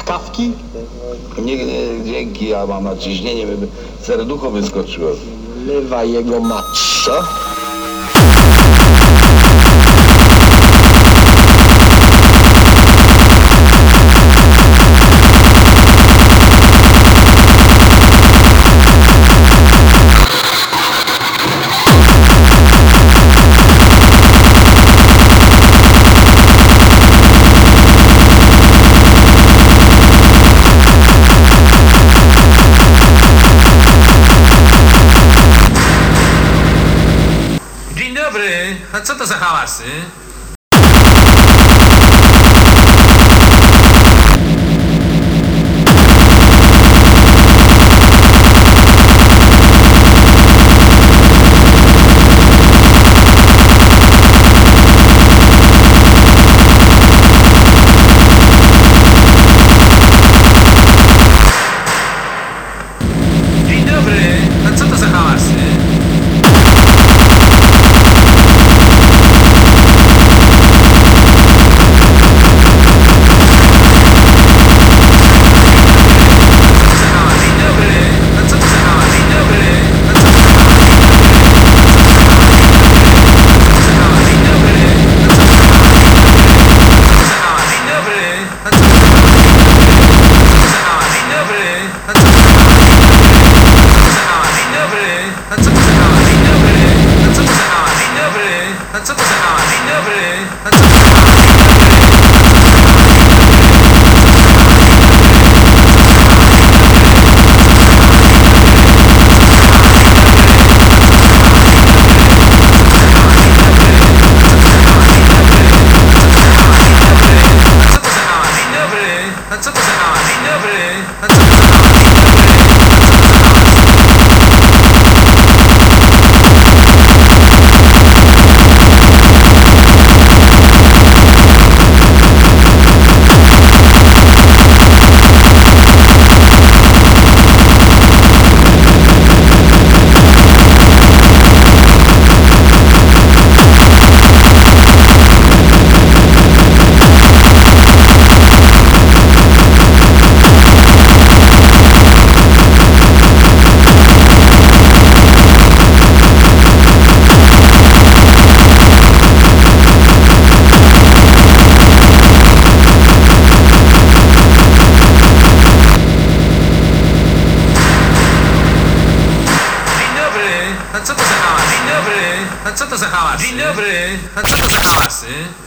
Kawki? Nie, dzięki, ja mam nadciśnienie, by serducho wyskoczyło. Lewa jego mać. Co? Dzień dobry, a co to za hałasy? Dzień dobry, a co to za hałasy? A co to za hałasy?